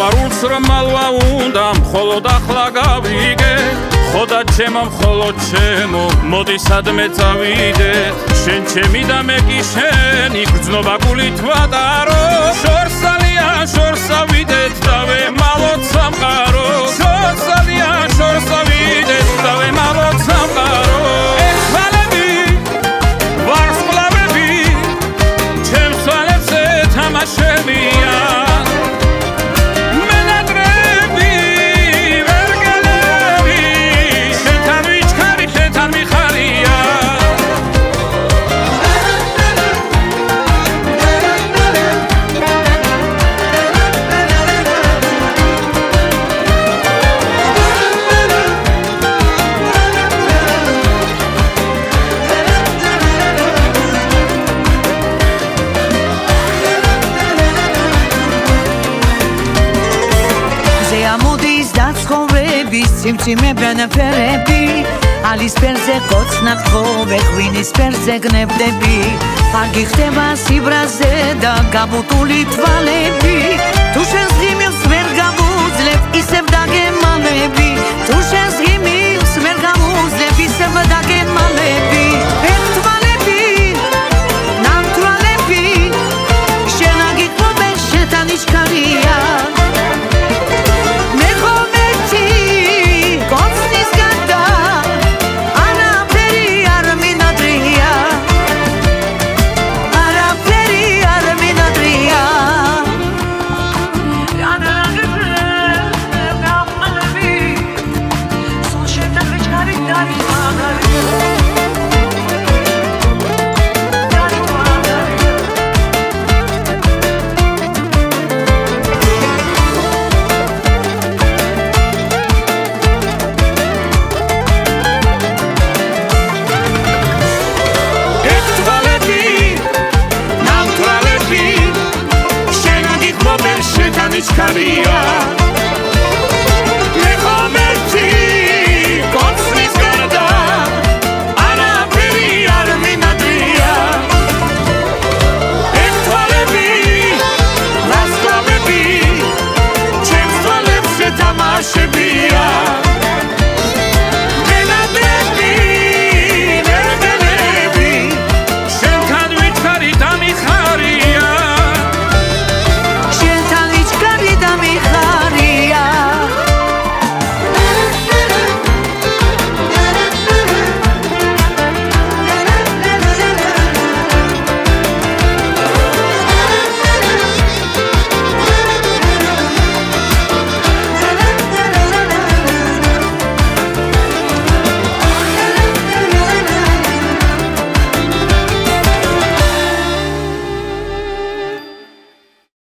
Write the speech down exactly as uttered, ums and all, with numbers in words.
სიყვარულს რომ მალვა უნდა მხოლოდ ახლა გავიგე ხო და ჩემო მხოლოდ ჩემო მოდი სადმე წავიდეთ შენ ჩემი და მე კი შენი გრძნობა გულით ვატარო შორსალია შორს ავიდეთ და ვემალოთ სამყარო შორსალია შორს ავიდეთ და ვემალოთ სამყარო ეხვალები ვარსკვლავები ჩემს თვალებზე თამაშებია Simțime beneferebi Alis perze kotsnak khove khvinis perze gnebdebi Pagi khhteba sibraze da gabutuli tvalebi Tu shens gimils ver gabuzleb isev da gemalebi Tu shens gimils ver gabuzleb isev da